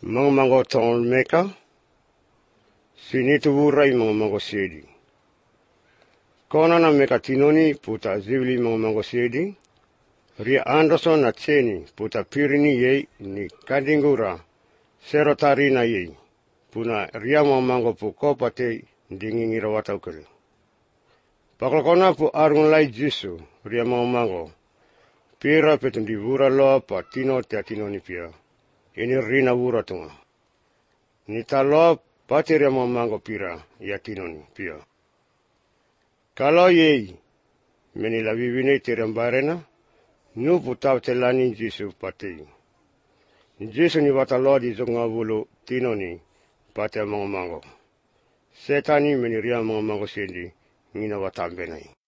Mga mango tongol meka, sinituburay mga mango sedi. Kona na meka tinoni puta zivli mga mango sedi, Ria Anderson na tseni puta pirini yei ni kadingura serotari na yei, puna ria mga mango pu kopate dingingira watau kere. Pakalakona pu arung lai jisu ria mga mango, pira petun di vura loa pa tino te tinoni pia. Ini rina wura tunga. Nita loa pati ria mga mango pira ya tinoni pia. Kalau yei meni la vivine te rembarena, nupu tau te lani Jisu pati. Jisu ni wata loa di zonga wulu tinoni pati mga mango. Setani meni ria mga mango sendi ngina watambenai.